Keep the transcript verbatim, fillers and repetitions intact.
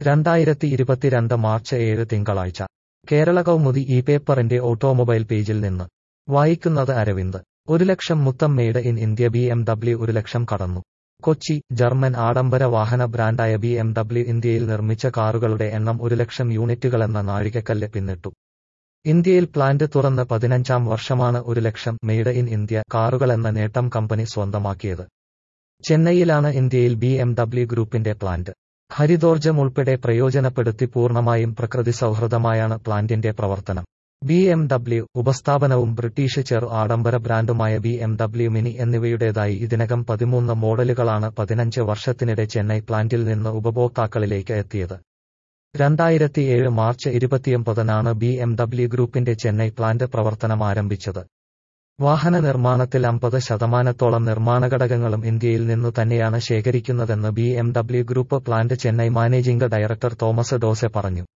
രണ്ടായിരത്തി ഇരുപത്തിരണ്ട് മാർച്ച് ഏഴ് തിങ്കളാഴ്ച കേരള കൗമുദി ഈ പേപ്പറിന്റെ ഓട്ടോമൊബൈൽ പേജിൽ നിന്ന് വായിക്കുന്നത് അരവിന്ദ്. ഒരു ലക്ഷം മുത്തം made in India. B M W ഒരു ലക്ഷം കടന്നു. കൊച്ചി. ജർമ്മൻ ആഡംബര വാഹന ബ്രാൻഡായ ബി എം ഡബ്ല്യു ഇന്ത്യയിൽ നിർമ്മിച്ച കാറുകളുടെ എണ്ണം ഒരു ലക്ഷം യൂണിറ്റുകളെന്ന നാഴികക്കല്ല് പിന്നിട്ടു. ഇന്ത്യയിൽ പ്ലാന്റ് തുറന്ന് പതിനഞ്ചാം വർഷമാണ് ഒരു ലക്ഷം മെയ്ഡ് ഇൻ ഇന്ത്യ കാറുകളെന്ന നേട്ടം കമ്പനി സ്വന്തമാക്കിയത്. ചെന്നൈയിലാണ് ഇന്ത്യയിൽ ബി എം ഡബ്ല്യു ഗ്രൂപ്പിന്റെ പ്ലാന്റ്. ഹരിതോർജ്ജം ഉൾപ്പെടെ പ്രയോജനപ്പെടുത്തി പൂർണ്ണമായും പ്രകൃതി സൗഹൃദമായാണ് പ്ലാന്റിന്റെ പ്രവർത്തനം. ബി എം ഡബ്ല്യു ഉപസ്ഥാപനവും ബ്രിട്ടീഷ് ചെറു ആഡംബര ബ്രാൻഡുമായ ബി എം ഡബ്ല്യു മിനി എന്നിവയുടേതായി ഇതിനകം പതിമൂന്ന് മോഡലുകളാണ് പതിനഞ്ച് വർഷത്തിനിടെ ചെന്നൈ പ്ലാന്റിൽ നിന്ന് ഉപഭോക്താക്കളിലേക്ക് എത്തിയത്. രണ്ടായിരത്തി ഏഴ് മാർച്ച് ഇരുപത്തിയൊമ്പതിനാണ് ബി എം ഡബ്ല്യു ഗ്രൂപ്പിന്റെ ചെന്നൈ പ്ലാന്റ് പ്രവർത്തനം ആരംഭിച്ചത്. വാഹന നിർമ്മാണത്തിൽ അമ്പത് ശതമാനത്തോളം നിർമ്മാണഘടകങ്ങളും ഇന്ത്യയിൽ നിന്നു തന്നെയാണ് ശേഖരിക്കുന്നതെന്ന് B M W group plant Chennai managing director Thomas Dosse പറഞ്ഞു.